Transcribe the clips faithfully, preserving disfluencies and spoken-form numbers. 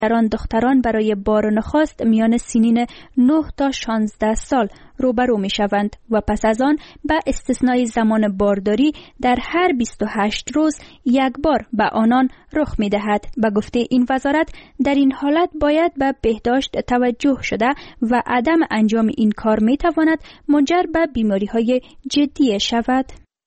در آن دختران برای بار نخست میان سنین نه تا شانزده سال روبرو می شوند و پس از آن به استثنای زمان بارداری در هر بیست و هشت روز یک بار به آنان رخ می دهد. به گفته این وزارت در این حالت باید به بهداشت توجه شده و عدم انجام این کار می تواند منجر به بیماری های جدی شود.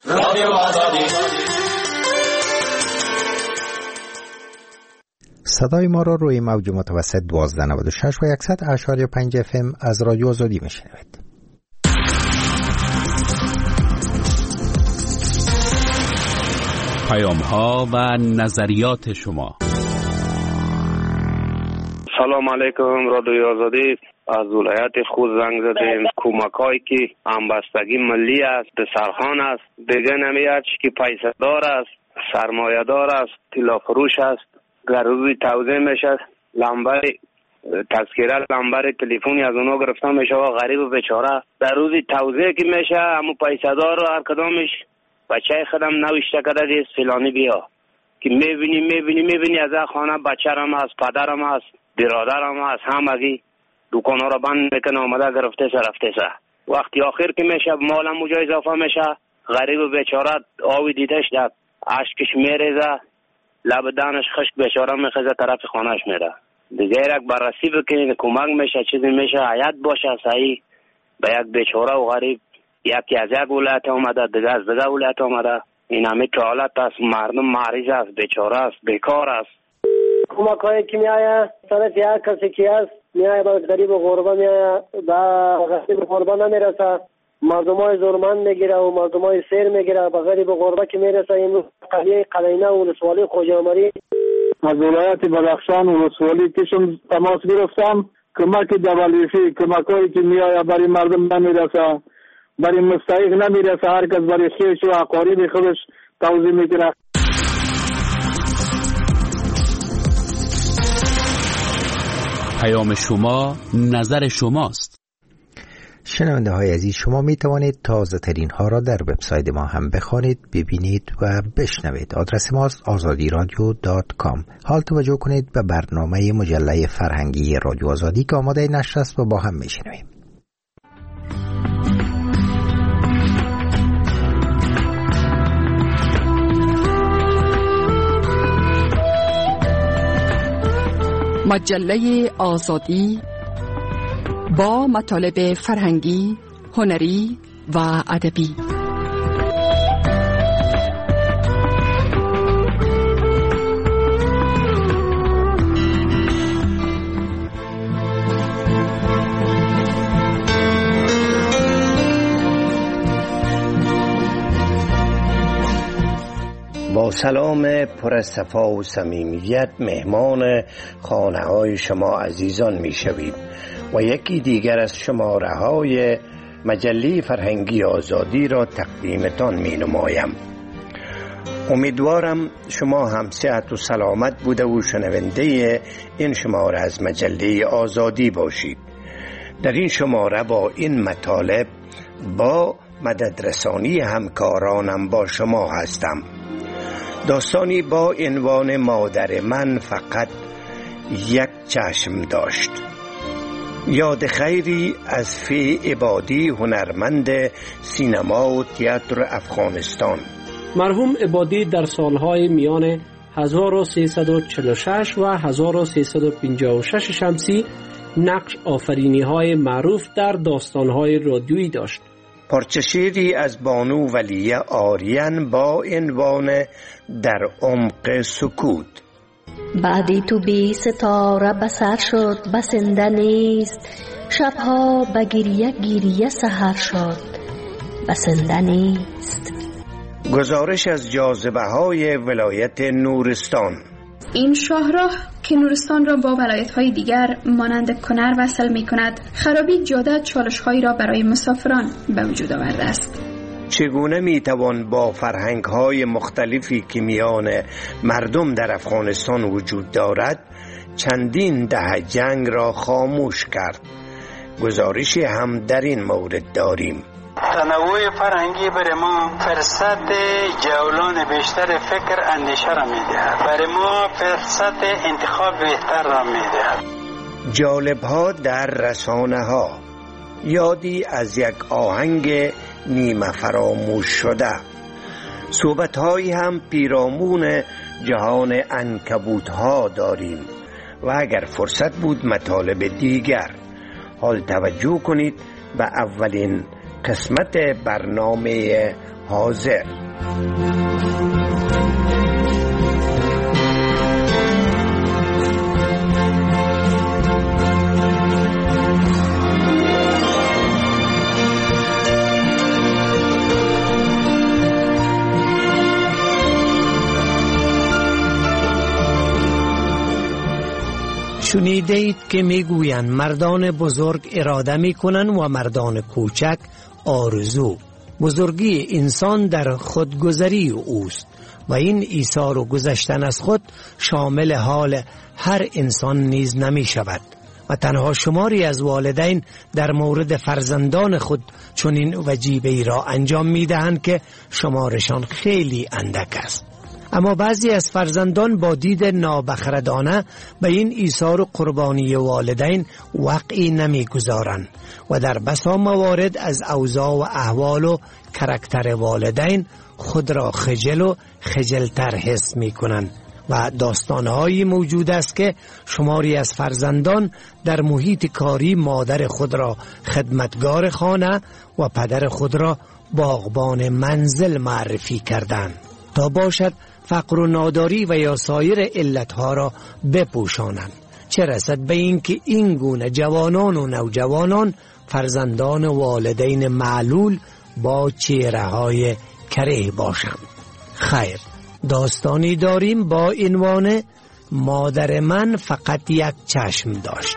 صدای ما را روی موج متوسط دوازده نود و شش و صد اشاری پنج اف ام از رادیو آزادی میشنوید. پیام ها و نظریات شما. سلام علیکم، رادیو آزادی. از ولایت خود زنگ زدیم. کمکایی که همبستگی ملی است، سرخان است، دیگه نمیاد که پیسه دار است، سرمایه دار است، طلا فروش است. گروی توزیع میشه، لمبر تذکره لمبر تلفنی از اونها گرفتن میشه و غریب و بیچاره در روزی توزیع که میشه همون پیسه دار هر کدامش بچه خودم نوشته کرده دیست فلانی بیا که میبینی میبینی میبینی از خانه بچه‌رم هست، پدرم هست، برادرم هست، همگی دکان ها را بند میکنه آمده گرفته سه رفته سه. وقتی آخر که میشه مالم اونجا اضافه میشه، غریب و بیچاره آوی دیدش در اشکش میریزه، لب دانش خشک بیچاره میخزه طرف خانهش میره. دیگه یک بررسی بکنید، کمک میشه، چیزی میشه، حیات باشه صحیح به یک بیچاره و غریب. یکی از یک ولایت آمده، دیگه از دیگه ولایت آمده. این همه که حالت است، مردم مریض است، بیچاره است، بیکار است. کمک هایی که میایه طرف یک کسی که است میایه با غریب و غربه میایه، با غریب و غربه نمیرسه، مردم های زورمند میگیره و مردم های سیر میگیره. با غریب و غربه که میرسه این قلیه قلینه و ولسوالی خوجامری از ولایت بدخشان و ولسوالی کشم تماس گرفتم. کمک دبلیفی کمک هایی که میایه برای مردم نمیرسه، برای مستحق نمیرسه، هر کس برای خیش و اقارب خودش توزیع میکنه. پیام شما نظر شماست. شنونده های عزیز، شما می توانید تازه ترین ها را در وبسایت ما هم بخوانید، ببینید و بشنوید. آدرس ماست آزادی رادیو دات کام. حال توجه کنید به برنامه مجله فرهنگی رادیو آزادی که آماده نشر است و با هم می شنویم. مجله آزادی با مطالب فرهنگی، هنری و ادبی. با سلام پر از صفا و صمیمیت مهمان خانه های شما عزیزان می شویم و یکی دیگر از شماره های مجله فرهنگی آزادی را تقدیمتان می نمایم. امیدوارم شما هم صحت و سلامت بوده و شنونده این شماره از مجله آزادی باشید. در این شماره با این مطالب با مددرسانی همکارانم با شما هستم. داستانی با عنوان مادر من فقط یک چشم داشت. یاد خیری از فی عبادی، هنرمند سینما و تئاتر افغانستان. مرحوم عبادی در سالهای میان هزار و سیصد و چهل و شش و هزار و سیصد و پنجاه و شش شمسی نقش آفرینی های معروف در داستانهای رادیویی داشت. پارچه شعری از بانو ولیه آریان با عنوان در عمق سکوت. بعدی تو بی ستاره بسر شد، بسنده نیست. شبها بگیریه گیریه سحر شد، بسنده نیست. گزارش از جاذبه های ولایت نورستان. این شاهراه که نورستان را با ولایت‌های دیگر مانند کنر وصل می‌کند، خرابی جاده چالش‌هایی را برای مسافران به وجود آورده است. چگونه می‌توان با فرهنگ‌های مختلفی که میان مردم در افغانستان وجود دارد چندین دهه جنگ را خاموش کرد؟ گزارشی هم در این مورد داریم. تنوع فرهنگی برای ما فرصت جولان بیشتر فکر اندیشه را میدهد، برای ما فرصت انتخاب بهتر را میدهد. جالب ها در رسانه ها، یادی از یک آهنگ نیمه فراموش شده، صحبت هایی هم پیرامون جهان عنکبوت ها داریم و اگر فرصت بود مطالب دیگر. حال توجه کنید به اولین قسمت برنامه حاضر. شنیده اید که میگویند مردان بزرگ اراده میکنند و مردان کوچک آرزو. بزرگی انسان در خودگذری اوست و این ایثار و گذشتن از خود شامل حال هر انسان نیز نمی شود و تنها شماری از والدین در مورد فرزندان خود چنین وجیبه را انجام می دهند که شمارشان خیلی اندک است. اما بعضی از فرزندان با دید نابخردانه به این ایثار و قربانی والدین وقعی نمیگذارند و در بسا موارد از اوضاع و احوال و کرکتر والدین خود را خجل و خجلتر حس می کنند و داستانهایی موجود است که شماری از فرزندان در محیط کاری مادر خود را خدمتگار خانه و پدر خود را باغبان منزل معرفی کردند تا باشد فقر و ناداری و یا سایر علتها را بپوشانند، چه رسد به این که این گونه جوانان و نوجوانان فرزندان والدین معلول با چهره های کره باشند. خیر، داستانی داریم با عنوان مادر من فقط یک چشم داشت.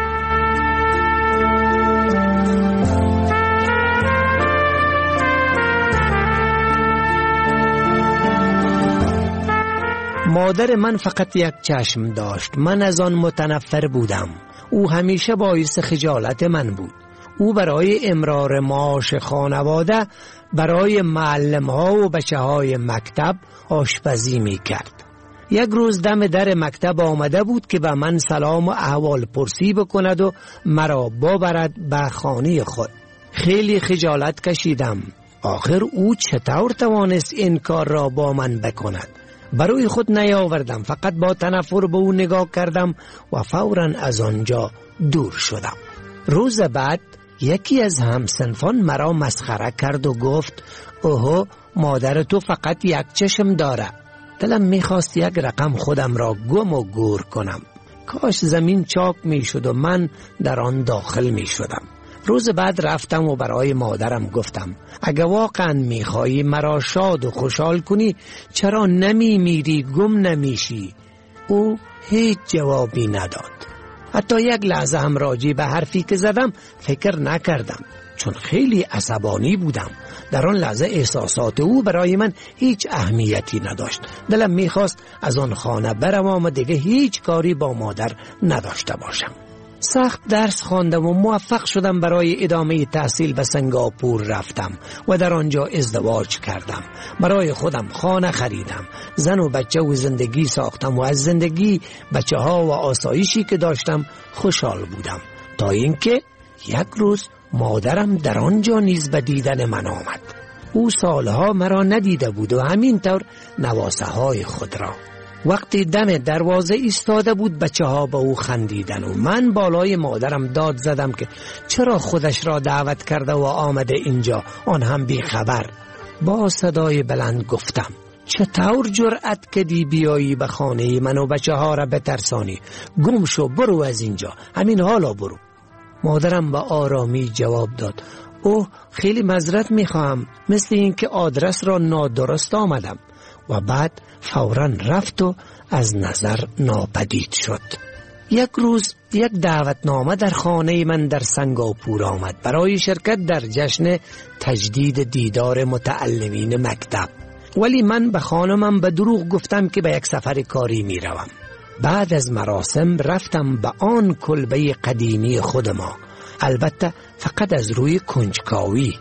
مادر من فقط یک چشم داشت. من از آن متنفر بودم. او همیشه باعث خجالت من بود. او برای امرار معاش خانواده برای معلم ها و بچه های مکتب آشپزی می کرد. یک روز دم در مکتب آمده بود که به من سلام و احوال پرسی بکند و مرا ببرد به خانه خود. خیلی خجالت کشیدم. آخر او چطور توانست این کار را با من بکند؟ برای خود نیاوردم، فقط با تنفر به او نگاه کردم و فوراً از آنجا دور شدم. روز بعد یکی از همسنفان مرا مسخره کرد و گفت اوه، مادر تو فقط یک چشم داره. دلم میخواست یک رقم خودم را گم و گور کنم. کاش زمین چاک میشد و من در آن داخل میشدم. روز بعد رفتم و برای مادرم گفتم اگه واقعا میخوایی مرا شاد و خوشحال کنی چرا نمی میری گم نمیشی؟ او هیچ جوابی نداد. حتی یک لحظه هم راجع به حرفی که زدم فکر نکردم، چون خیلی عصبانی بودم. در آن لحظه احساسات او برای من هیچ اهمیتی نداشت. دلم میخواست از آن خانه بروم و دیگه هیچ کاری با مادر نداشته باشم. سخت درس خواندم و موفق شدم. برای ادامه تحصیل به سنگاپور رفتم و در آنجا ازدواج کردم. برای خودم خانه خریدم، زن و بچه و زندگی ساختم و از زندگی، بچه ها و آسایشی که داشتم خوشحال بودم، تا اینکه یک روز مادرم در آنجا نیز به دیدن من آمد. او سالها مرا ندیده بود و همینطور نواسه های خود را. وقتی دم دروازه ایستاده بود بچه ها به او خندیدن و من بالای مادرم داد زدم که چرا خودش را دعوت کرده و آمده اینجا، آن هم بی خبر. با صدای بلند گفتم چطور جرأت کردی بیایی به خانه من و بچه ها را بترسانی؟ گم شو، برو از اینجا، همین حالا برو. مادرم با آرامی جواب داد اوه، خیلی معذرت میخواهم، مثل اینکه آدرس را نادرست آمدم. و بعد فوراً رفت و از نظر ناپدید شد. یک روز یک دعوتنامه در خانه من در سنگاپور آمد برای شرکت در جشن تجدید دیدار متعلمین مکتب، ولی من به خانمم به دروغ گفتم که به یک سفر کاری می روم. بعد از مراسم رفتم به آن کلبه قدیمی خود ما، البته فقط از روی کنجکاوی.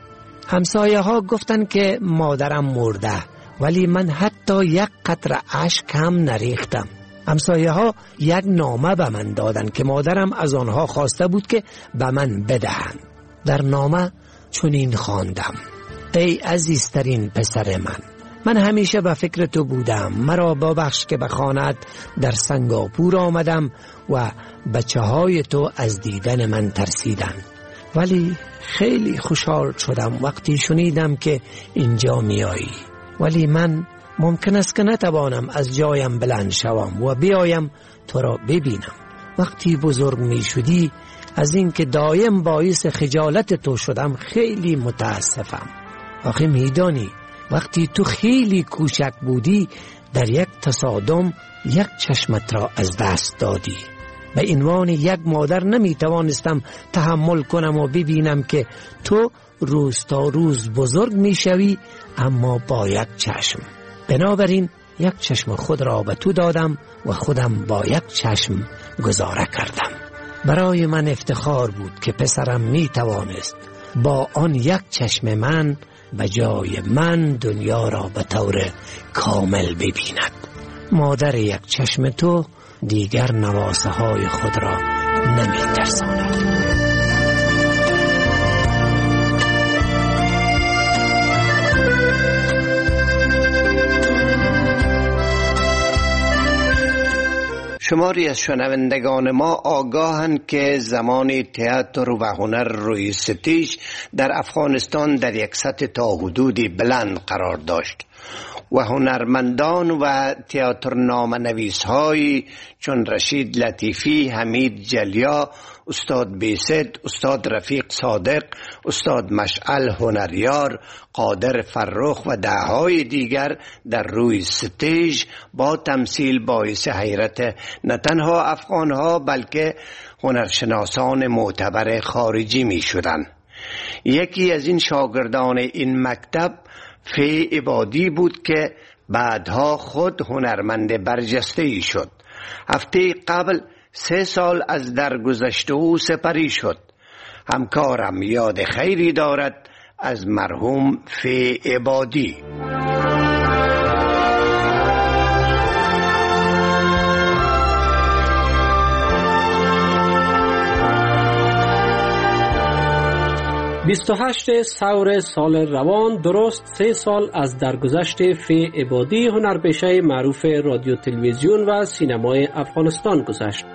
همسایه ها گفتن که مادرم مرده، ولی من حتی یک قطره اشک هم نریختم. همسایه ها یک نامه به من دادن که مادرم از آنها خواسته بود که به من بدهند. در نامه چنین خواندم: ای عزیزترین پسر من، من همیشه به فکر تو بودم. مرا ببخش که به خانه‌ات در سنگاپور آمدم و بچه های تو از دیدن من ترسیدن، ولی خیلی خوشحال شدم وقتی شنیدم که اینجا میایی. ولی من ممکن است که نتوانم از جایم بلند شوم و بیایم تو را ببینم. وقتی بزرگ می شدی از اینکه دایم باعث خجالت تو شدم خیلی متاسفم. آخه میدانی وقتی تو خیلی کوچک بودی در یک تصادم یک چشمت را از دست دادی. به عنوان یک مادر نمی توانستم تحمل کنم و ببینم که تو روز تا روز بزرگ می شوی اما با یک چشم. بنابراین یک چشم خود را به تو دادم و خودم با یک چشم گذاره کردم. برای من افتخار بود که پسرم می توانست با آن یک چشم من به جای من دنیا را به طور کامل ببیند. مادر یک چشم تو دیگر نواسه های خود را نمی ترساند. شماری از شنوندگان ما آگاهند که زمان تئاتر و هنر روی ستیج در افغانستان در یک سطح تا حدودی بلند قرار داشت و هنرمندان و تئاتر نام نویس های چون رشید لطیفی، حمید جلیا، استاد بیست، استاد رفیق صادق، استاد مشعل هنریار، قادر فرخ و دههای دیگر در روی ستیج با تمثیل باعث حیرت نه تنها افغانها بلکه هنرشناسان معتبر خارجی می شدند. یکی از این شاگردان این مکتب فی عبادی بود که بعدها خود هنرمند برجسته‌ای شد. هفته قبل سه سال از درگذشت او سپری شد. همکارم یاد خیری دارد از مرحوم فی عبادی. بیست و هشت سور سال روان، درست سه سال از درگذشت فی عبادی هنرپیشه معروف رادیو تلویزیون و سینمای افغانستان گذشت.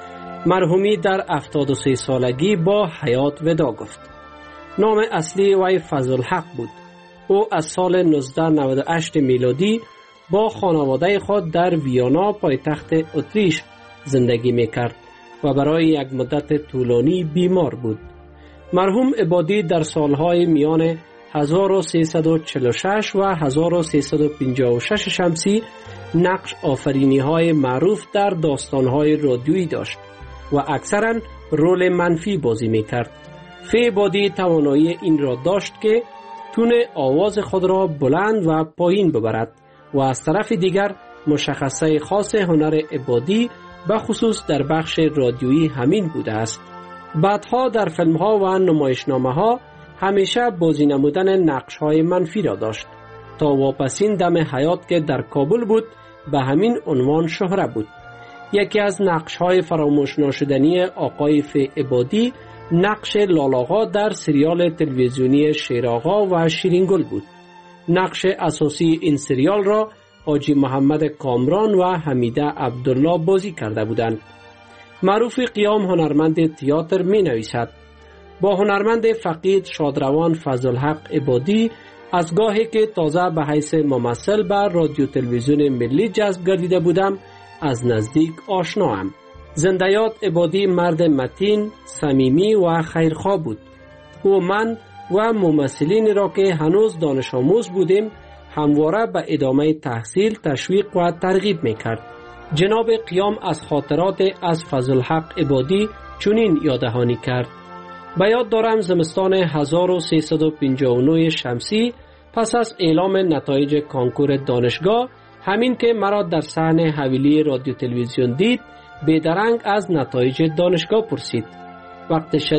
مرحومی در هفتاد و سه سالگی با حیات ودا گفت. نام اصلی وی فضل حق بود. او از سال نوزده نود و هشت میلادی با خانواده خود در ویانا پایتخت اتریش زندگی میکرد و برای یک مدت طولانی بیمار بود. مرحوم عبادی در سالهای میان هزار و سیصد و چهل و شش و هزار و سیصد و پنجاه و شش شمسی نقش آفرینی های معروف در داستان های رادیویی داشت و اکثرا رول منفی بازی میکرد. فی عبادی توانایی این را داشت که تون آواز خود را بلند و پایین ببرد و از طرف دیگر مشخصه خاص هنر عبادی به خصوص در بخش رادیویی همین بوده است. بعدها در فیلم ها و نمایشنامه ها همیشه بازی نمودن نقش های منفی را داشت تا واپسین دم حیات که در کابل بود به همین عنوان شهره بود. یکی از نقش های فراموش ناشدنی آقای فی عبادی نقش لالاغا در سریال تلویزیونی شیراغا و شیرینگل بود. نقش اساسی این سریال را حاجی محمد کامران و حمیده عبدالله بازی کرده بودند. معروف قیام هنرمند تئاتر می نویسد: با هنرمند فقید شادروان فضل حق عبادی از گاهی که تازه به حیث ممثل به رادیو تلویزیون ملی جذب گردیده بودم از نزدیک آشناام. زنده‌یاد عبادی مرد متین، صمیمی و خیرخواه بود. او من و ممثلین را که هنوز دانش آموز بودیم همواره به ادامه تحصیل تشویق و ترغیب می‌کرد. جناب قیام از خاطرات از فضل حق عبادی چنین یاددهانی کرد: به یاد دارم زمستان هزار و سیصد و پنجاه و نه شمسی پس از اعلام نتایج کانکور دانشگاه، همین که مرا در صحن حویلی رادیو تلویزیون دید بیدرنگ از نتایج دانشگاه پرسید. وقت شنید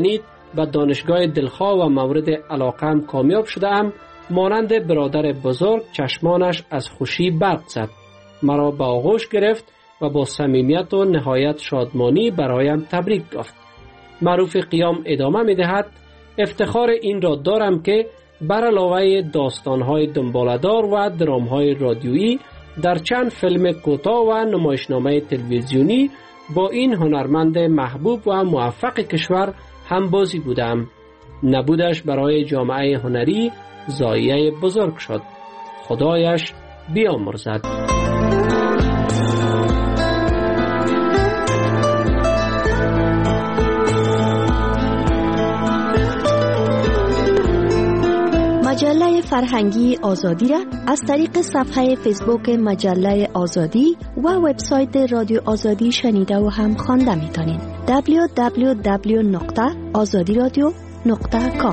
به دانشگاه دلخواه و مورد علاقه‌ام کامیاب شدم، مانند برادر بزرگ چشمانش از خوشی برق زد. مرا به آغوش گرفت و با صمیمیت و نهایت شادمانی برایم تبریک گفت. معروف قیام ادامه می دهد: افتخار این را دارم که بر علاوه داستان‌های دنباله‌دار و درام‌های رادیویی در چند فیلم کوتاه و نمایشنامه تلویزیونی با این هنرمند محبوب و موفق کشور هم بازی بودم. نبودش برای جامعه هنری ضایعه بزرگ شد. خدایش بیامرزد. مجله فرهنگی آزادی را از طریق صفحه فیسبوک مجله آزادی و وبسایت رادیو آزادی شنیده و هم خوانده می‌تونید. دبلیو دبلیو دبلیو نقطه آزادی رادیو نقطه کام.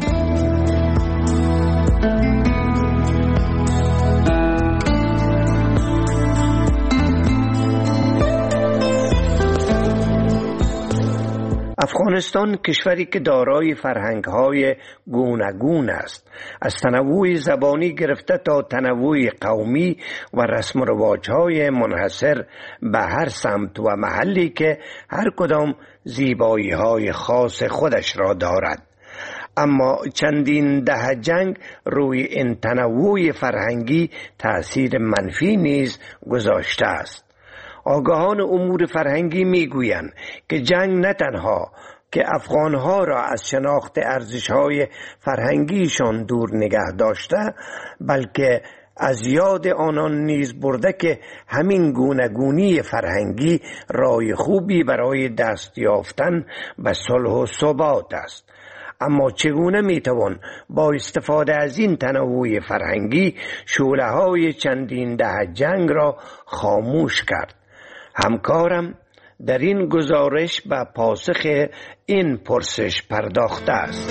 افغانستان کشوری که دارای فرهنگ‌های گوناگون است، از تنوع زبانی گرفته تا تنوع قومی و رسم و رواج‌های منحصر به هر سمت و محلی که هر کدام زیبایی‌های خاص خودش را دارد. اما چندین دهه جنگ روی این تنوع فرهنگی تأثیر منفی نیز گذاشته است. آگاهان امور فرهنگی میگویند که جنگ نه تنها که افغانها را از شناخت ارزش‌های فرهنگیشان دور نگه داشته، بلکه از یاد آنان نیز برده که همین گوناگونی فرهنگی راه خوبی برای دست یافتن به صلح و ثبات است. اما چگونه میتوان با استفاده از این تنوع فرهنگی شعله‌های چندین دهه جنگ را خاموش کرد؟ همکارم در این گزارش به پاسخ این پرسش پرداخته است.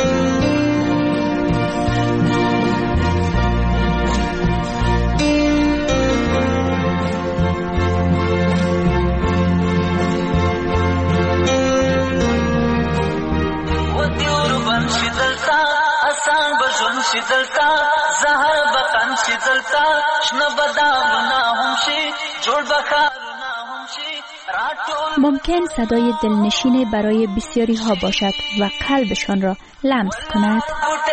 ممکن صدای دلنشین برای بسیاری ها باشد و قلبشان را لمس کند.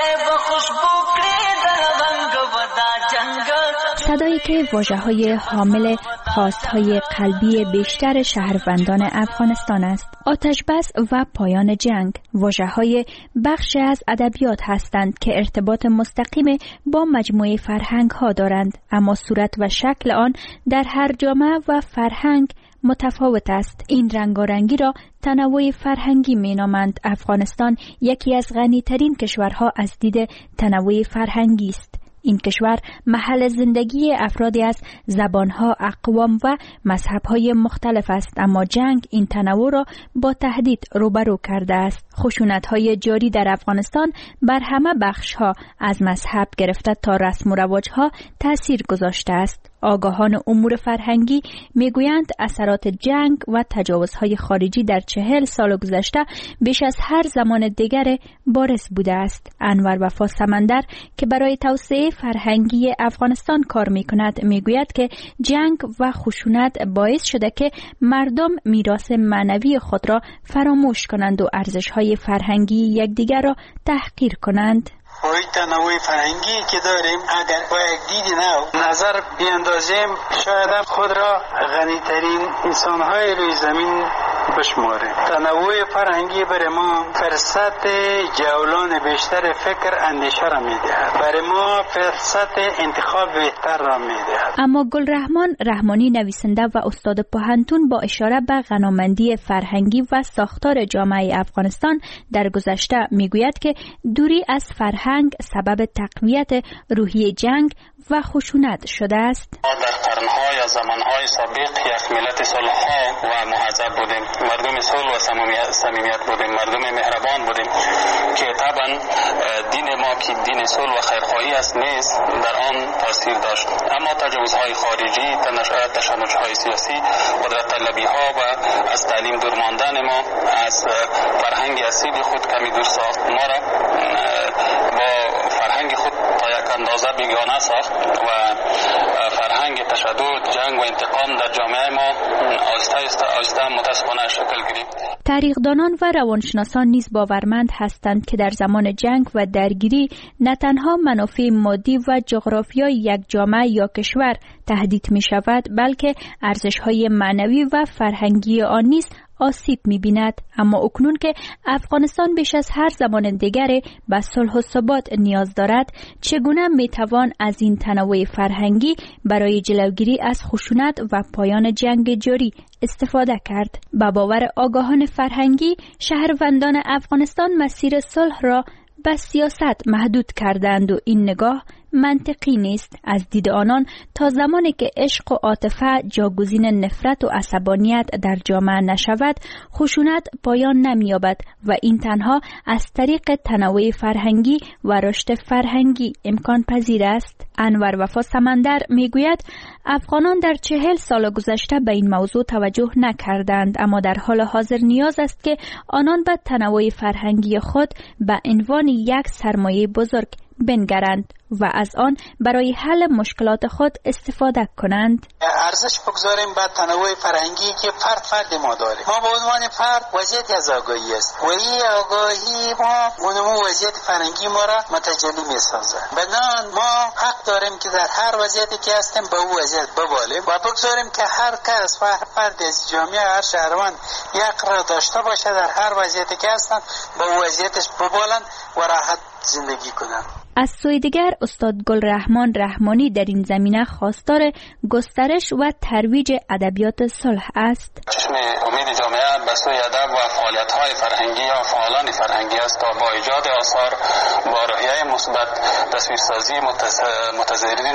صدایی که واژه‌های حامل خواست‌های قلبی بیشتر شهروندان افغانستان است. آتش بس و پایان جنگ واژه‌های بخش از ادبیات هستند که ارتباط مستقیم با مجموعه فرهنگ‌ها دارند، اما صورت و شکل آن در هر جامعه و فرهنگ متفاوت است. این رنگارنگی را تنوع فرهنگی می‌نامند. افغانستان یکی از غنی‌ترین کشورها از دید تنوع فرهنگی است. این کشور محل زندگی افرادی از زبانها، اقوام و مذهب‌های مختلف است، اما جنگ این تنوع را با تهدید روبرو کرده است. خشونت‌های جاری در افغانستان بر همه بخش‌ها از مذهب گرفته تا رسم و رواج‌ها تأثیر گذاشته است. آگاهان امور فرهنگی میگویند اثرات جنگ و تجاوزهای خارجی در چهل سال گذشته بیش از هر زمان دیگر بارز بوده است. انور وفا سمندر که برای توسعه فرهنگی افغانستان کار میکند میگوید که جنگ و خشونت باعث شده که مردم میراث معنوی خود را فراموش کنند و ارزش‌های فرهنگی یکدیگر را تحقیر کنند. وای تنوع فرهنگی که داریم اگر با یک دید نو نظر بیاندازیم شاید خود را غنی‌ترین انسان‌های روی زمین بشماریم. تنوع فرهنگی برای ما فرصت جولان بیشتر فکر اندیشه را می‌دهد. برای ما فرصت انتخاب بهتر را می‌دهد. اما گلرحمان رحمانی نویسنده و استاد پوهنتون با اشاره به غنامندی فرهنگی و ساختار جامعه افغانستان در گذشته میگوید که دوری از فرهنگ سبب تقویت روحیه جنگ و خشونت شده است. ما در قرن‌های یا زمان‌های سابق یک ملت صلح‌ها و مهذب بودیم، مردم صلح و صمیمیت بودیم، مردم مهربان بودیم که طبعا دین ما که دین صلح و خیرخواهی است نیست در آن تاثیر داشت. اما تجاوزهای خارجی، تشنج‌های سیاسی، قدرت طلبی‌ها و از تعلیم دور ماندن ما، از فرهنگ اصیل خود کمی دور ساخت، ما را با فرهنگ خود تا یک اندازه بیگانه ساخت و فرهنگ تشدد، جنگ و انتقام در جامعه ما آهسته آهسته متاسفانه شکل گرفت. تاریخدانان و روانشناسان نیز باورمند هستند که در زمان جنگ و درگیری نه تنها منافع مادی و جغرافیایی یک جامعه یا کشور تهدید می شود، بلکه ارزش‌های معنوی و فرهنگی آن نیز آسیب می‌بیند. اما اکنون که افغانستان بیش از هر زمان دیگری به صلح و ثبات نیاز دارد، چگونه میتوان از این تنوع فرهنگی برای جلوگیری از خشونت و پایان جنگ جاری استفاده کرد؟ با باور آگاهان فرهنگی، شهروندان افغانستان مسیر صلح را به سیاست محدود کردند و این نگاه منطقی نیست. از دید آنان تا زمانی که عشق و عاطفه جاگزین نفرت و عصبانیت در جامعه نشود، خشونت پایان نمی‌یابد و این تنها از طریق تنوع فرهنگی و رشد فرهنگی امکان پذیر است. انور وفا سمندر میگوید افغانان در چهل سال گذشته به این موضوع توجه نکردند، اما در حال حاضر نیاز است که آنان به تنوع فرهنگی خود به عنوان یک سرمایه بزرگ بنگرند و از آن برای حل مشکلات خود استفاده کنند. ارزش بگذاریم به تنوع فرهنگی که فرد فرد ما داره. ما به عنوان فرد وضعیت از آگاهی است و این آگاهی ما اونمو وضعیت فرهنگی ما را متجلی می سازه. بنابراین ما حق داریم که در هر وضعیتی که هستیم به اون وضعیت ببالیم و بگذاریم که هر کس و هر فرد از جامعه، هر شهروند یک را داشته باشه در هر وضعیتی که هستن به اون وضعیتش ببالن و راحت زندگی کنن. از سوی دیگر استاد گلرحمان رحمانی در این زمینه خواستار گسترش و ترویج ادبیات صلح است. چشم امید جامعه به سوی ادب و فعالیت‌های فرهنگی یا فعالان فرهنگی است تا با ایجاد آثار با روحیه مثبت، تصویرسازی متضررین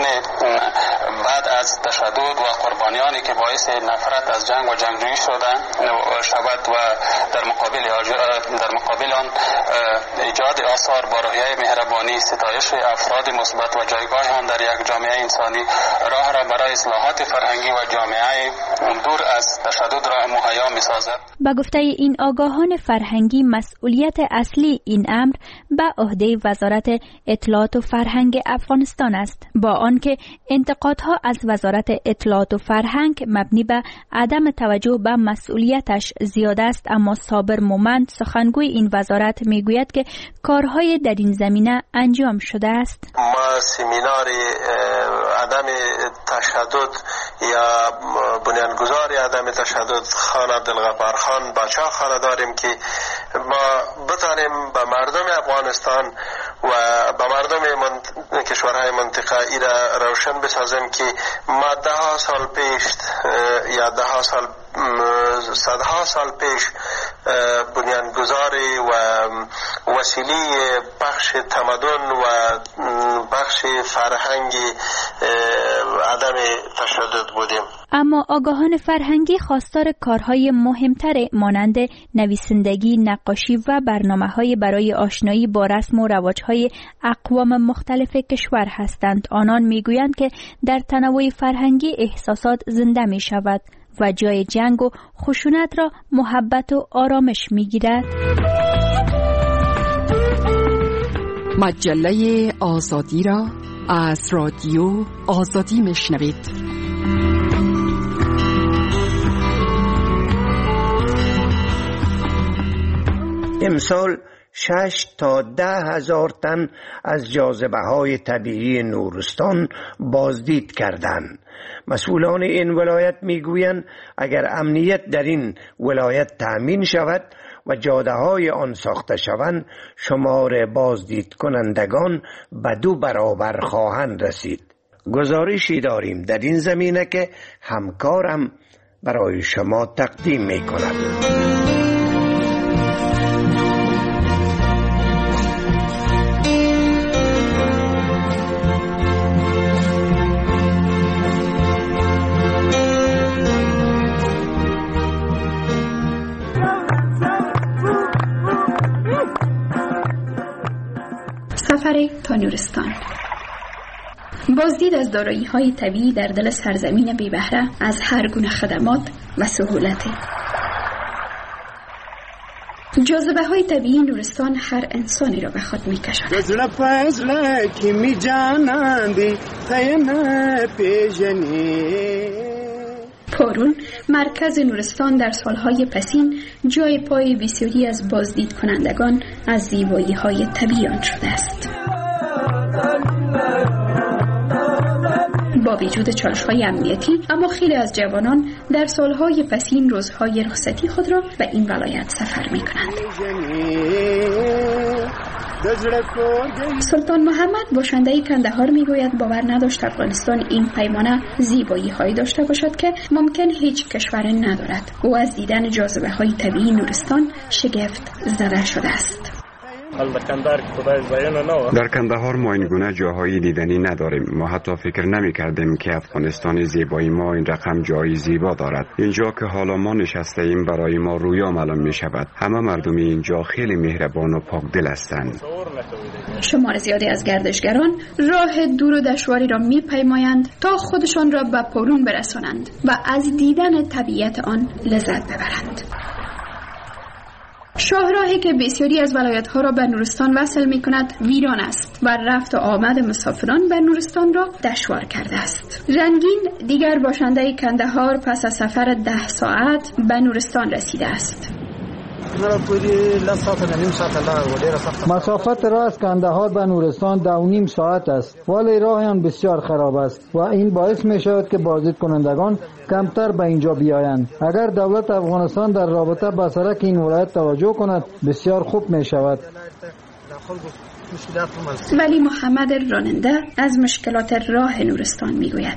بعد از تشدد و قربانیانی که باعث نفرت از جنگ و جنگجویی شدند شود و در مقابل در مقابل آن ایجاد آثار با روحیه مهربانی، ستایش افراد مثبت و جایگاه آن در یک جامعه انسانی راه را برای اصلاحات فرهنگی و جامعه دور از تشدد را مهیا می‌سازد. با گفته این آگاهان فرهنگی، مسئولیت اصلی این امر به عهده وزارت اطلاعات و فرهنگ افغانستان است، با آنکه انتقادها از وزارت اطلاعات و فرهنگ مبنی به عدم توجه به مسئولیتش زیاد است. اما صابر مومند، سخنگوی این وزارت، میگوید که کارهای در این زمینه انجام شده است. ما سمینار عدم تشدد یا بنیانگذار عدم تشدد خانه دلغفار خان بچه خانه داریم که ما بتانیم به مردم افغانستان و به مردم من... کشورهای منطقه ای را روشن بسازیم که ما ده ها سال پیش یا ده ها سال صدها سال پیش بنیانگذاری و وسیله بخش تمدن و بخش فرهنگی عدم تشدد بودیم. اما آگاهان فرهنگی خواستار کارهای مهمتر مانند نویسندگی، نقاشی و برنامه‌های برای آشنایی با رسم و رواج‌های اقوام مختلف کشور هستند. آنان میگویند که در تنوع فرهنگی احساسات زنده می شود و جای جنگ و خشونت را محبت و آرامش می گیرد. مجله آزادی را از رادیو آزادی می شنوید. امسال شش تا ده هزار تن از جاذبه های طبیعی نورستان بازدید کردند. مسئولان این ولایت میگویند اگر امنیت در این ولایت تأمین شود و جاده های آن ساخته شوند، شمار بازدید کنندگان به دو برابر خواهند رسید. گزارشی داریم در این زمینه که همکارم برای شما تقدیم می کند. سفر تا نورستان. بازدید از دارایی‌های طبیعی در دل سرزمین بی بهره از هر گونه خدمات و سهولت. جاذبه های طبیعی نورستان هر انسانی را به خود می کشاند. پارون، مرکز نورستان، در سالهای پسین جای پای بسیاری از بازدید کنندگان از زیبایی های طبیعی آن شده است. با وجود چالش‌های امنیتی، اما خیلی از جوانان در سالهای پسین روزهای رخصتی خود را به این ولایت سفر می‌کنند. سلطان محمد باشنده کندهار میگوید باور نداشت افغانستان این پیمانه زیبایی‌هایی داشته باشد که ممکن هیچ کشور ندارد. او از دیدن جاذبه‌های طبیعی نورستان شگفت زده شده است. در کندهار ما این گونه جاهای دیدنی نداریم. ما حتی فکر نمی کردیم که افغانستان زیبایی ما این رقم جایی زیبا دارد. اینجا که حالا ما نشسته ایم برای ما رویا معلوم می شود. همه مردم اینجا خیلی مهربان و پاک دل هستند. شمار زیادی از گردشگران راه دور و دشواری را می پیمایند تا خودشان را به پارون برسانند و از دیدن طبیعت آن لذت ببرند. شاهراهی که بسیاری از ولایت‌ها را به نورستان وصل می‌کند ویران است و رفت و آمد مسافران به نورستان را دشوار کرده است. رنگین دیگر باشنده کندهار پس از سفر ده ساعت به نورستان رسیده است. مسافت راه از کندهار به نورستان دو و نیم ساعت است، ولی راه آن بسیار خراب است و این باعث می شود که بازدید کنندگان کمتر به اینجا بیایند. اگر دولت افغانستان در رابطه با سرک این ولایت توجه کند بسیار خوب می شود. ولی محمد راننده از مشکلات راه نورستان می گوید.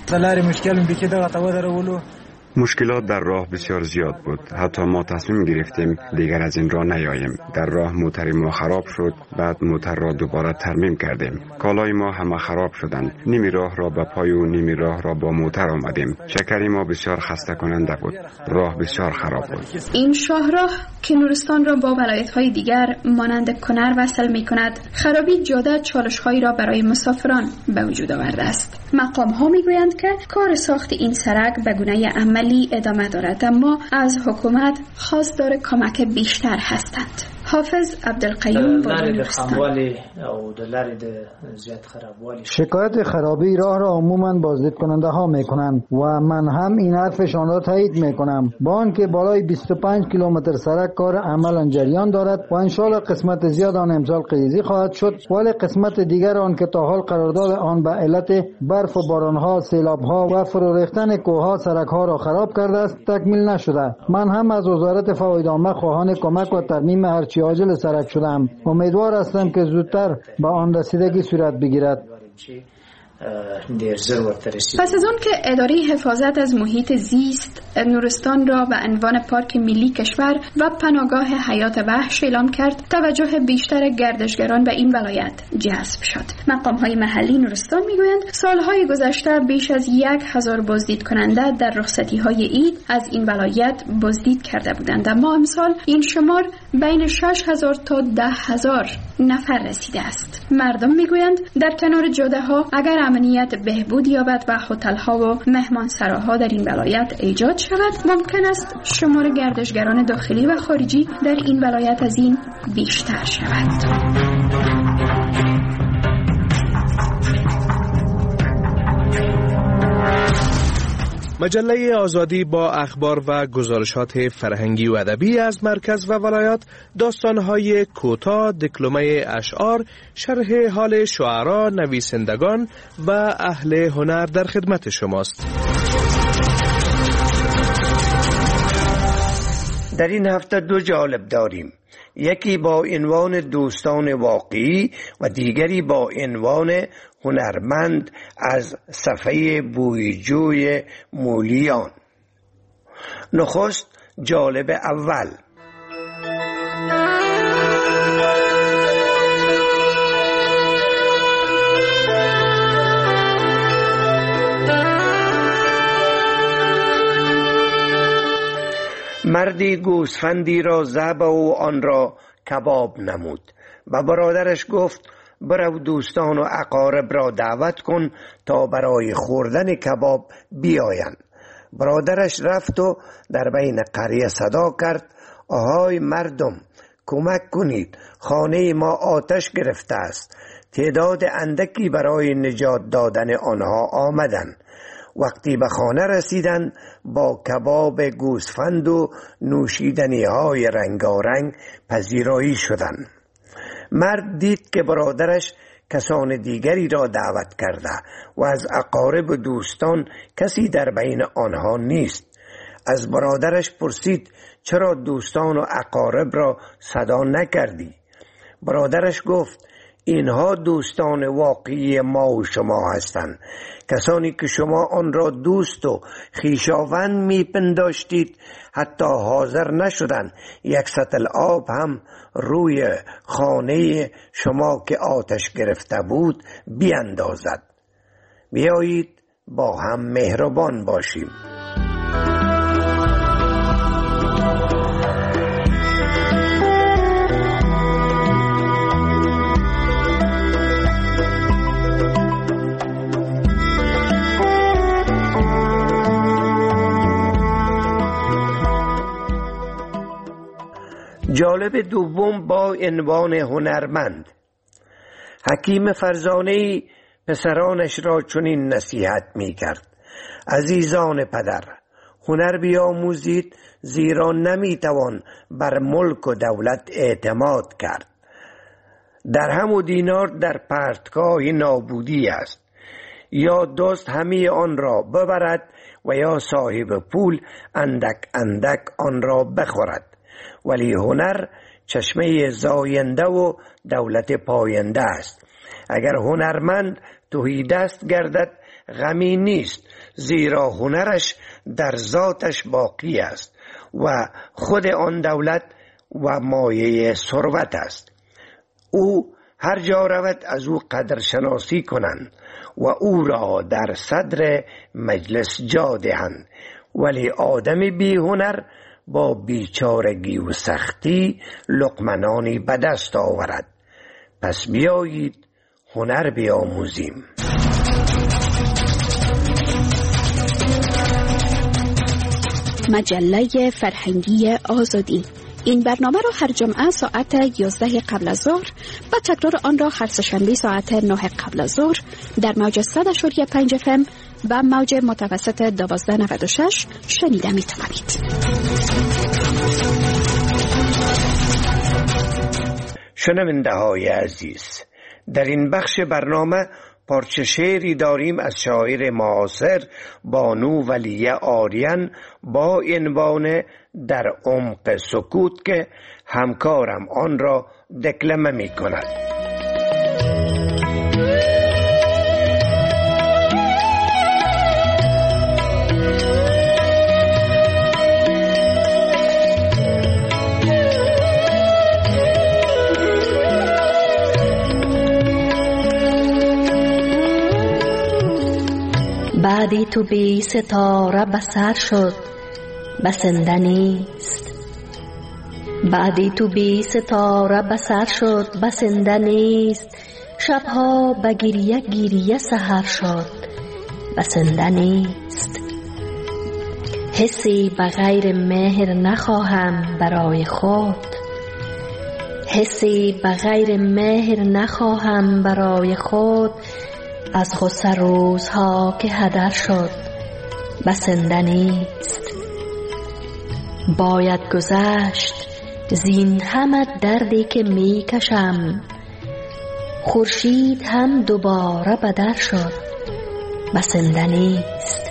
مشکلات در راه بسیار زیاد بود. حتی ما تصمیم گرفتیم دیگر از این راه نیاییم. در راه موتر ما خراب شد، بعد موتر را دوباره ترمیم کردیم. کالای ما همه خراب شدند. نیمی راه را به پای و نیمی راه را با موتر آمدیم. شکری ما بسیار خسته کننده بود. راه بسیار خراب بود. این شاهراه که نورستان را با ولایت‌های دیگر مانند کنر وصل می‌کند، خرابی جاده چالش‌هایی را برای مسافران به وجود آورده است. مقام‌ها می‌گویند که کار ساخت این سرک به گونه عملی ادامه دارد، اما از حکومت خواستار کمک بیشتر هستند. حافظ عبدالقیوم وادی نورستان. شکایت خرابی راه را عموماً بازدید کننده ها می کنند و من هم این حرفشان را تایید می کنم. با آنکه بالای بیست و پنج کیلومتر سرک کار عملاً جریان دارد و انشالله قسمت زیاد آن امسال قیزی خواهد شد، ولی قسمت دیگر آن که تا حال قرارداد آن به علت برف و بارانها، سیلابها و فرو ریختن کوهها سرکها را خراب کرده است تکمیل نشده. من هم از وزارت فوایدامه خواهان کمک و ترمیم هرچی عاجل سرک شدم. امیدوار هستم که زودتر به آن رسیدگی صورت بگیرد. پس از اون که اداره حفاظت از محیط زیست نورستان را به عنوان پارک ملی کشور و پناهگاه حیات وحش اعلام کرد، توجه بیشتر گردشگران به این ولایت جذب شد. مقام‌های محلی نورستان میگویند سالهای گذشته بیش از یک هزار بازدید کننده در رخصتی‌های عید از این ولایت بازدید کرده بودند، اما امسال این شمار بین شش هزار تا ده هزار نفر رسیده است. مردم میگویند در کنار جاده‌ها اگر امنیت بهبود یابد و هتل‌ها و مهمانسراها در این ولایت ایجاد شود، ممکن است شمار گردشگران داخلی و خارجی در این ولایت از این بیشتر شود. مجله آزادی با اخبار و گزارشات فرهنگی و ادبی از مرکز و ولایات، داستان‌های کوتاه، دکلمه اشعار، شرح حال شعرا، نویسندگان و اهل هنر در خدمت شماست. در این هفته دو جالب داریم. یکی با عنوان دوستان واقعی و دیگری با عنوان هنرمند از صفحه بویجوی مولیان. نخست جالب اول. مردی گوسفندی را ذبح و آن را کباب نمود و برادرش گفت برو دوستان و اقارب را دعوت کن تا برای خوردن کباب بیایند. برادرش رفت و در بین قریه صدا کرد: آهای مردم، کمک کنید، خانه ما آتش گرفته است. تعداد اندکی برای نجات دادن آنها آمدند. وقتی به خانه رسیدند با کباب گوسفند و نوشیدنی های رنگارنگ پذیرایی شدند. مرد دید که برادرش کسان دیگری را دعوت کرده و از اقارب و دوستان کسی در بین آنها نیست. از برادرش پرسید: چرا دوستان و اقارب را صدا نکردی؟ برادرش گفت: اینها دوستان واقعی ما و شما هستند، کسانی که شما آن را دوست و خویشاوند میپنداشتید حتی حاضر نشدند یک سطل آب هم روی خانه شما که آتش گرفته بود بیاندازد. بیایید با هم مهربان باشیم. جالب دوم با عنوان هنرمند. حکیم فرزانه‌ای پسرانش را چنین نصیحت می کرد: عزیزان پدر، هنر بیاموزید، زیرا نمی توان بر ملک و دولت اعتماد کرد. درهم و دینار در پرتگاه نابودی است، یا دوست همه آن را ببرد و یا صاحب پول اندک اندک آن را بخورد. ولی هنر چشمه زاینده و دولت پاینده است. اگر هنرمند تهیدست گردد غمی نیست، زیرا هنرش در ذاتش باقی است و خود آن دولت و مایه ثروت است. او هر جا رود از او قدرشناسی کنند و او را در صدر مجلس جا دهند. ولی آدم بی هنر با بیچارگی و سختی لقمنانی به دست آورد. پس بیایید هنر بیاموزیم. مجله فرهنگی آزادی. این برنامه را هر جمعه ساعت یازده قبل از ظهر و تکرار آن را هر سه‌شنبه ساعت نه قبل از ظهر در موج صد و پنج اف ام و موج متوسط دوازده نود و شش شنیده می توانید. شنونده های عزیز، در این بخش برنامه پارچه شعری داریم از شاعر معاصر بانو ولیه آریان با عنوان در عمق سکوت که همکارم آن را دکلمه می کند. بعدی تو بی ستاره بسر شد بسنده نیست. بعدی تو بی ستاره بسر شد بسنده نیست. شبها به گریه گریه سحر شد بسنده نیست. حسی به غیر مهر نخواهم برای خود. حسی به غیر مهر نخواهم برای خود. از غصه روزها که هدر شد بسنده نیست. باید گذشت زین همه دردی که می کشم. خورشید هم دوباره بدر شد بسنده نیست.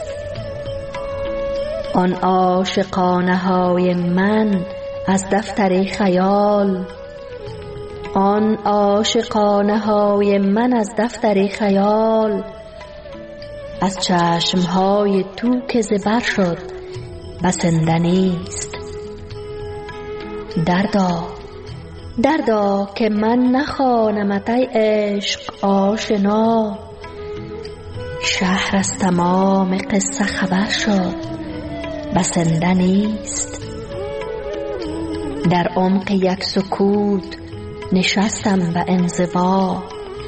آن عاشقانه های من از دفتر خیال. آن عاشقانه های من از دفتر خیال. از چشم های تو که زبر شد بسنده نیست. دردا دردا که من نخوانمت ای عشق آشنا. شهر از تمام قصه خبر شد بسنده نیست. در عمق یک سکوت نشستم به انزوا.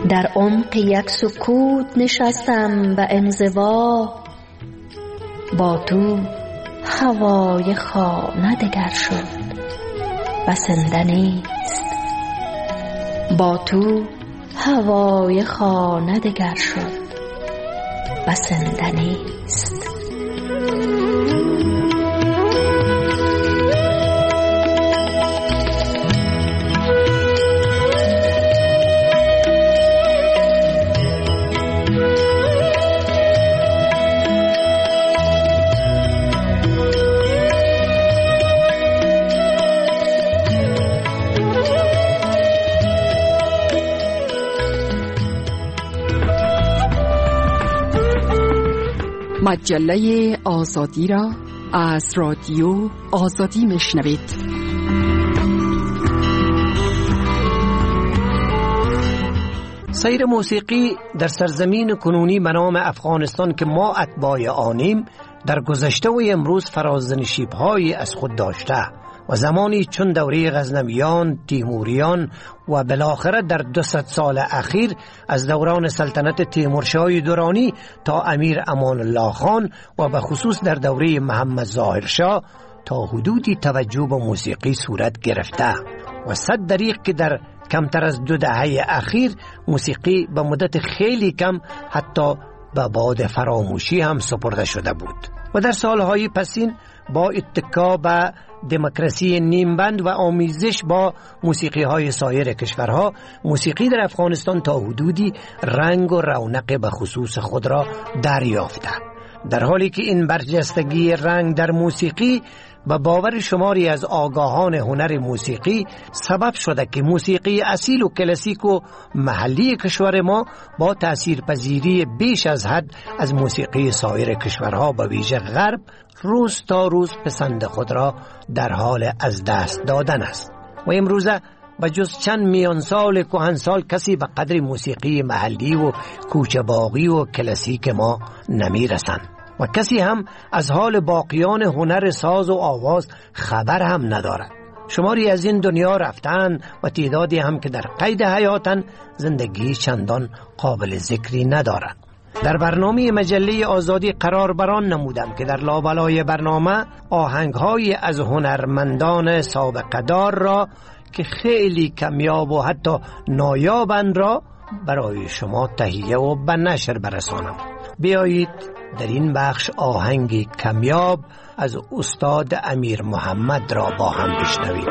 در عمق یک سکوت نشستم به انزوا، با تو هوای خانه دگر شد بسنده نیست. با تو هوای خانه دگر شد بسنده نیست. مجله آزادی را از رادیو آزادی میشنوید. سیر موسیقی در سرزمین کنونی به نام افغانستان که ما اتباع آنیم در گذشته و امروز فرازنشیب‌هایی از خود داشته و زمانی چون دوره غزنویان، تیموریان و بالاخره در دویست سال اخیر از دوران سلطنت تیمورشاه درانی تا امیر امان الله خان و به خصوص در دوره محمد ظاهر شاه تا حدودی توجه به موسیقی صورت گرفته و صد دریغ که در کمتر از دو دهه اخیر موسیقی به مدت خیلی کم حتی به باد فراموشی هم سپرده شده بود و در سالهای پسین با اتکا به دموکراسی نیمبند و آمیزش با موسیقی های سایر کشورها، موسیقی در افغانستان تا حدودی رنگ و رونق به خصوص خود را دریافته، در حالی که این برجستگی رنگ در موسیقی به باور شماری از آگاهان هنر موسیقی سبب شده که موسیقی اصیل و کلاسیک و محلی کشور ما با تاثیرپذیری بیش از حد از موسیقی سایر کشورها به ویژه غرب روز تا روز پسند خود را در حال از دست دادن است و امروزه و جز چند میان سال کهن سال کسی به قدر موسیقی محلی و کوچه باغی و کلاسیک ما نمی رسند و کسی هم از حال باقیان هنر ساز و آواز خبر هم ندارد. شماری از این دنیا رفتن و تعدادی هم که در قید حیاتن زندگی چندان قابل ذکری ندارد. در برنامه مجله آزادی قرار بران نمودم که در لابلای برنامه آهنگ‌های از هنرمندان سابقه دار را که خیلی کمیاب و حتی نایابند را برای شما تهیه و به نشر برسانم. بیایید در این بخش آهنگی کمیاب از استاد امیر محمد را با هم بشنویم.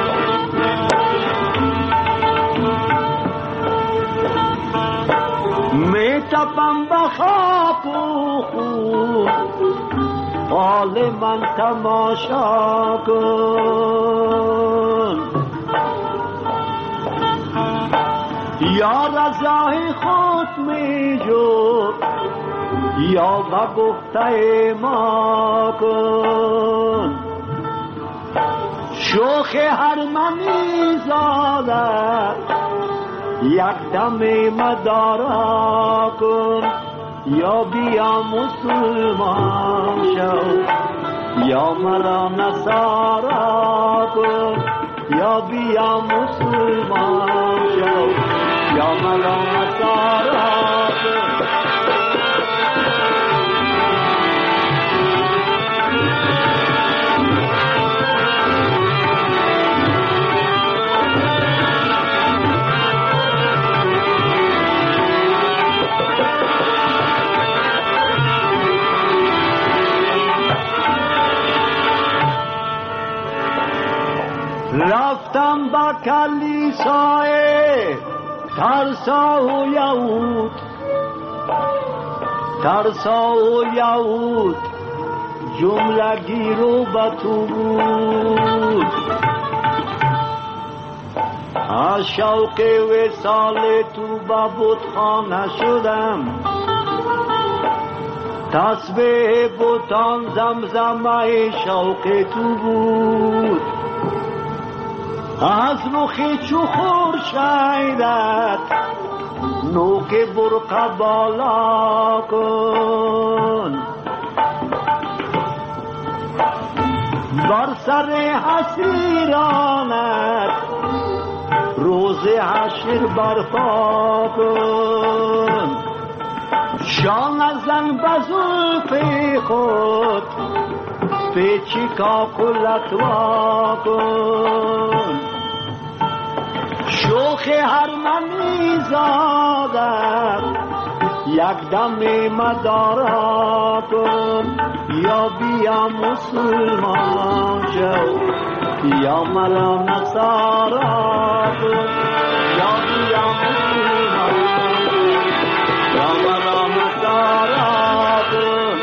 می تپم بخواب و خون حال من تماشا کن، یا رضای خود می جو یا با گفته ما کن، شوخ هر منی زاده یک دم مدارا کن، یا بیا مسلمان شو یا مرا نصارا کن، یا بیا مسلمان شو یا مرا نصارا کن. رفتم با کلیسای ترسا و یهود، ترسا و یهود جملگی رو به تو بود، از شوق وصال تو به بتخانه شدم، تسبیح بتان زمزمه شوق تو بود، از رخی چو خورشیدت نوک برق بالا کن، بر سر حسیرانت روز روز حشر برپا کن. شان ازن بزلف خود پیچی کاکلت وا کن. شوخ هر منی زادت یک دم مدارا کن. یا بیا مسلمان شو یا مرا نصارا کن. یا بیا مسلمان یا مرا نصارا کن.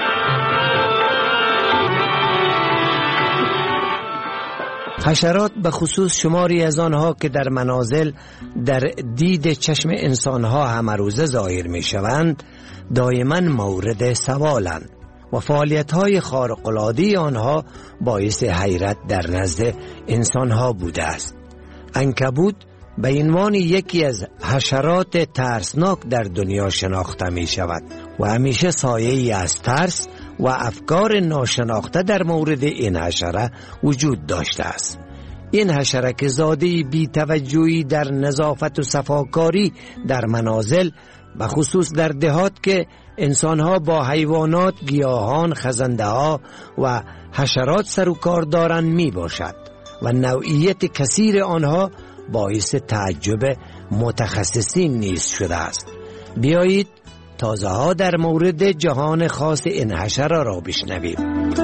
حشرات به خصوص شماری از آنها که در منازل در دید چشم انسانها همه روزه ظاهر می شوند دائما مورد سوالند و فعالیت‌های خارق‌العاده آنها باعث حیرت در نزد انسانها بوده است. عنکبوت به عنوان یکی از حشرات ترسناک در دنیا شناخته می شود و همیشه سایه‌ای از ترس و افکار ناشناخته در مورد این حشره وجود داشته است. این حشره که زاده بی توجهی در نظافت و صفاکاری در منازل به خصوص در دهات که انسانها با حیوانات، گیاهان، خزنده‌ها و حشرات سر و کار دارند می باشد و نوعیت کثیر آنها باعث تعجب متخصصین نیز شده است. بیایید تازه ها در مورد جهان خاص این حشره را بشنویم.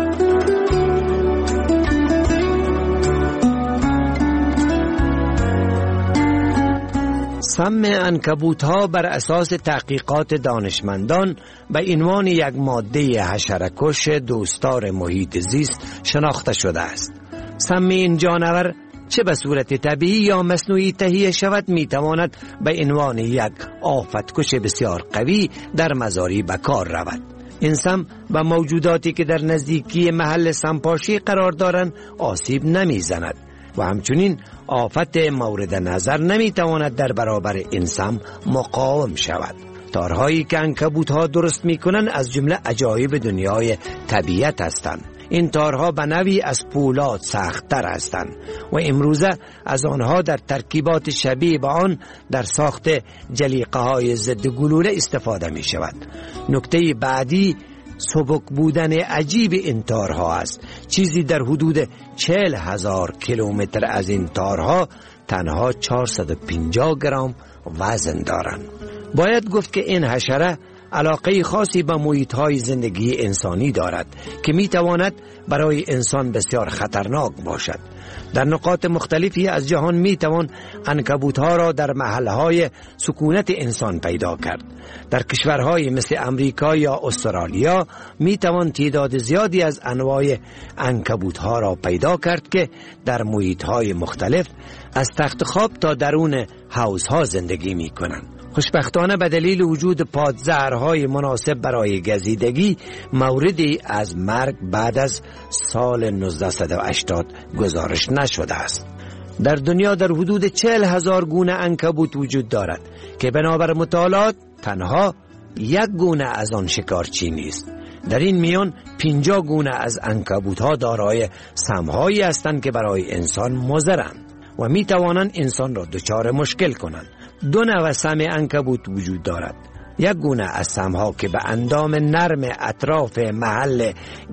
سم عنکبوت ها بر اساس تحقیقات دانشمندان به عنوان یک ماده حشره‌کش دوستدار محیط زیست شناخته شده است. سم این جانور چه به صورت طبیعی یا مصنوعی تهیه شود می تواند به عنوان یک آفتکش بسیار قوی در مزاری به کار رود. این سم به موجوداتی که در نزدیکی محل سمپاشی قرار دارند آسیب نمی زند و همچنین آفت مورد نظر نمی تواند در برابر این سم مقاوم شود. تارهایی که عنکبوت ها درست می کنند از جمله عجایب دنیای طبیعت هستند. این تارها به نوعی از پولاد سخت‌تر هستند و امروزه از آنها در ترکیبات شبیه به آن در ساخت جلیقه های ضد گلوله استفاده می شود. نکته بعدی سبک بودن عجیب این تارها است. چیزی در حدود چهل هزار کیلومتر از این تارها تنها چهارصد و پنجاه گرم وزن دارند. باید گفت که این حشره علاقه خاصی به محیط‌های زندگی انسانی دارد که می‌تواند برای انسان بسیار خطرناک باشد. در نقاط مختلفی از جهان می‌توان عنکبوت‌ها را در محل‌های سکونت انسان پیدا کرد. در کشورهای مثل امریکا یا استرالیا می‌توان تعداد زیادی از انواع عنکبوت‌ها را پیدا کرد که در محیط‌های مختلف از تخت خواب تا درون حوض‌ها زندگی می‌کنند. خوشبختانه به دلیل وجود پادزهرهای مناسب برای گزیدگی موردی از مرگ بعد از سال نوزده و هشتاد گزارش نشده است. در دنیا در حدود چهل هزار گونه عنکبوت وجود دارد که بنابر مطالعات تنها یک گونه از آن شکارچی نیست. در این میان پنجاه گونه از عنکبوت‌ها دارای سم‌هایی هستند که برای انسان مضرند و می توانند انسان را دچار مشکل کنند. دو نوع سم عنکبوت وجود دارد. یک گونه از سمها که به اندام نرم اطراف محل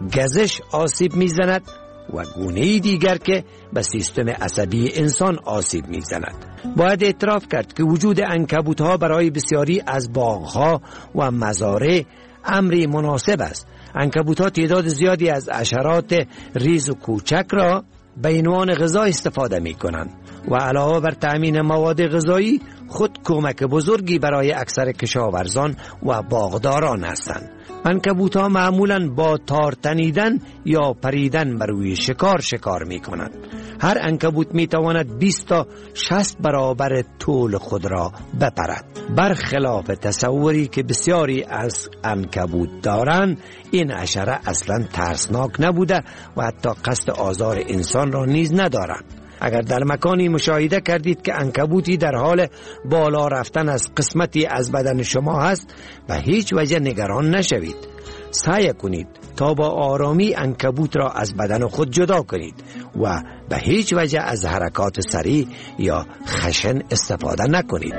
گزش آسیب میزند و گونه دیگر که به سیستم عصبی انسان آسیب میزند. باید اعتراف کرد که وجود عنکبوت‌ها برای بسیاری از باغ‌ها و مزارع امری مناسب است. عنکبوت‌ها تعداد زیادی از حشرات ریز و کوچک را به عنوان غذا استفاده می کنند و علاوه بر تأمین مواد غذایی خود کمک بزرگی برای اکثر کشاورزان و باغداران هستند. عنکبوت‌ها معمولاً با تار تنیدن یا پریدن بر روی شکار شکار می کنند. هر عنکبوت می تواند بیست تا شصت برابر طول خود را بپرد. برخلاف تصوری که بسیاری از عنکبوت دارند، این حشره اصلاً ترسناک نبوده و حتی قصد آزار انسان را نیز ندارد. اگر در مکانی مشاهده کردید که عنکبوتی در حال بالا رفتن از قسمتی از بدن شما هست، به هیچ وجه نگران نشوید. سعی کنید تا با آرامی عنکبوت را از بدن خود جدا کنید و به هیچ وجه از حرکات سریع یا خشن استفاده نکنید.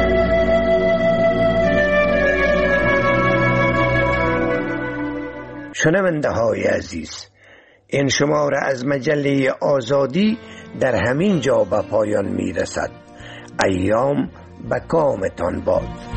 شنونده های عزیز، این شماره از مجله آزادی در همین جا به پایان می رسد. ایام به کامتان باد.